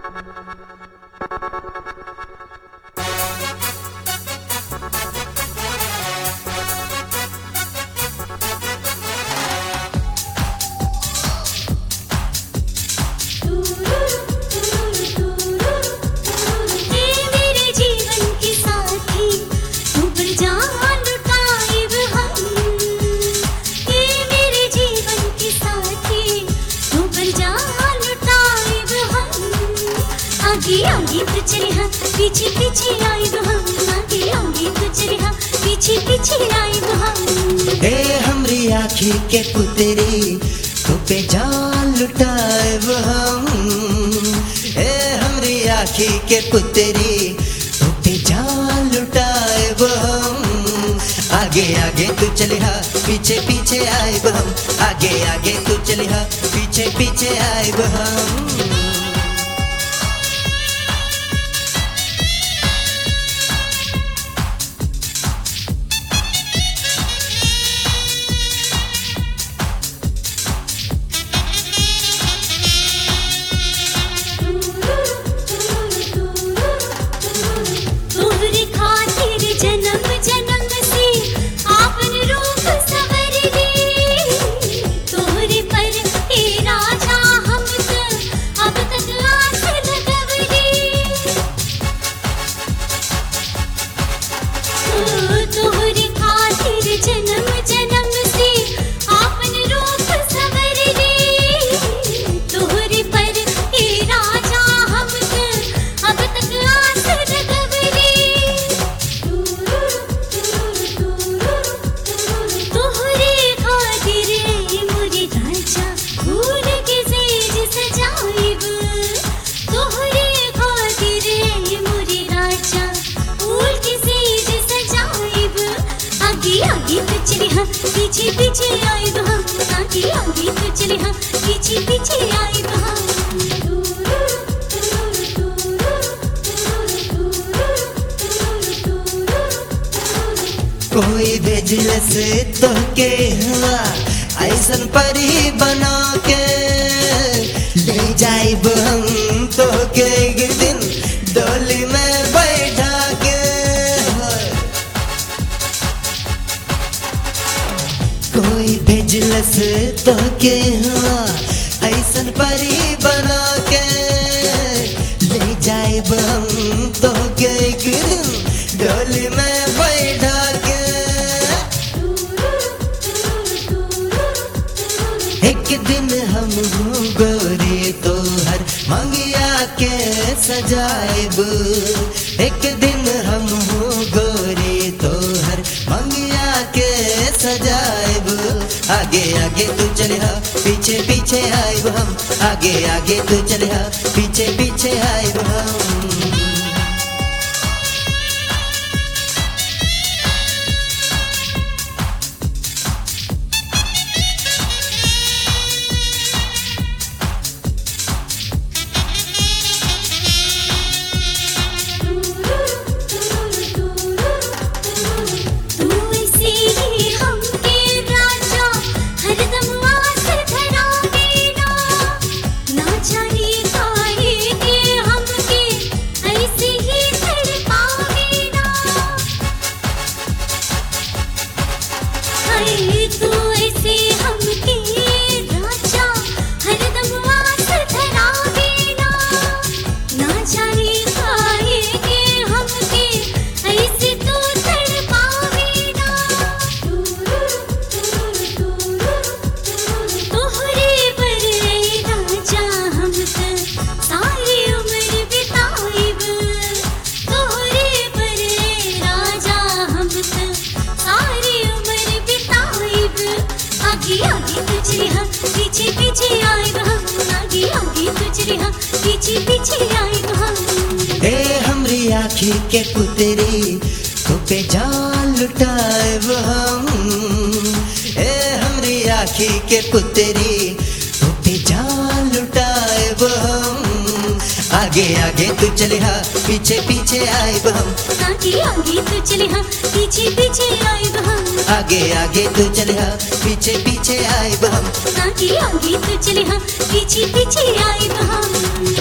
आगे आगे तो चले हाँ, पीछे पीछे आए वो हम। आगे आगे तो चले हाँ, पीछे पीछे आए वो हम। हे हमरी आँखी के पुतरी तो पे जान लुटाए वो हम। हे हमरी आँखी के पुतरी तो पे जान लुटाए वो हम। आगे आगे तू चले हाँ, पीछे पीछे आए वो हम। आगे आगे तू चले हाँ, पीछे पीछे आए वो हम। पीछे पीछे आए वो हम। आगे आगे तो चले हाँ, पीछे पीछे आए वो हम। कोई भेजलस तो के हुआ ऐसन परी बना के ले जाइब हम तो के एक दिन डोली में बैठा के। कोई भेजलस तो के हुआ ऐसन परी बना के ले जाइब हम तो के एक दिन डोली में बैठा के। एक दिन हम गोरी तो हर मंगिया के सजाइब। एक दिन हम गोरी तो हर मंगिया के सजाइब। आगे आगे तू चले हाँ, पीछे पीछे आइब हम। आगे आगे तू चले हाँ, पीछे पीछे आइब हम। पीछे पीछे आए वो हम। आगे आगे तो चले हाँ, पीछे पीछे आए वो हम। हे हमरी आँखी के पुतरी तो पे जान लुटाए वो हम। हे हमरी आँखी के पुतरी तो पे जान लुटाए वो हम। आगे आगे तू चले हाँ, पीछे पीछे आए वो हम। आगे आगे तो चले हाँ, पीछे पीछे आए वो हम। आगे आगे तू चले हाँ, पीछे पीछे आए वो हम। आगे आगे तो चले हाँ, पीछे पीछे आए वो हम।